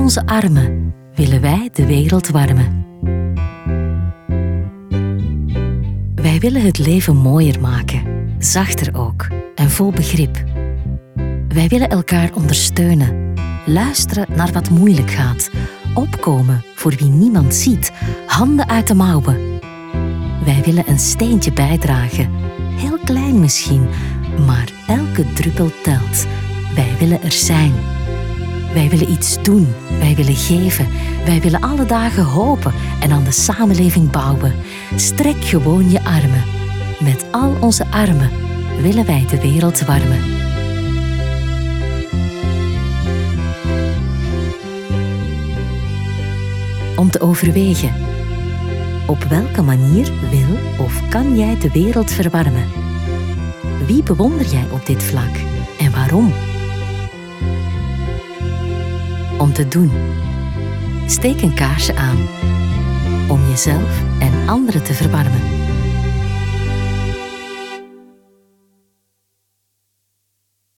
onze armen willen wij de wereld warmen. Wij willen het leven mooier maken, zachter ook en vol begrip. Wij willen elkaar ondersteunen, luisteren naar wat moeilijk gaat, opkomen voor wie niemand ziet, handen uit de mouwen. Wij willen een steentje bijdragen, heel klein misschien, maar elke druppel telt. Wij willen er zijn. Wij willen iets doen, wij willen geven, wij willen alle dagen hopen en aan de samenleving bouwen. Strek gewoon je armen. Met al onze armen willen wij de wereld warmen. Om te overwegen. Op welke manier wil of kan jij de wereld verwarmen? Wie bewonder jij op dit vlak en waarom? Om te doen. Steek een kaarsje aan. Om jezelf en anderen te verwarmen.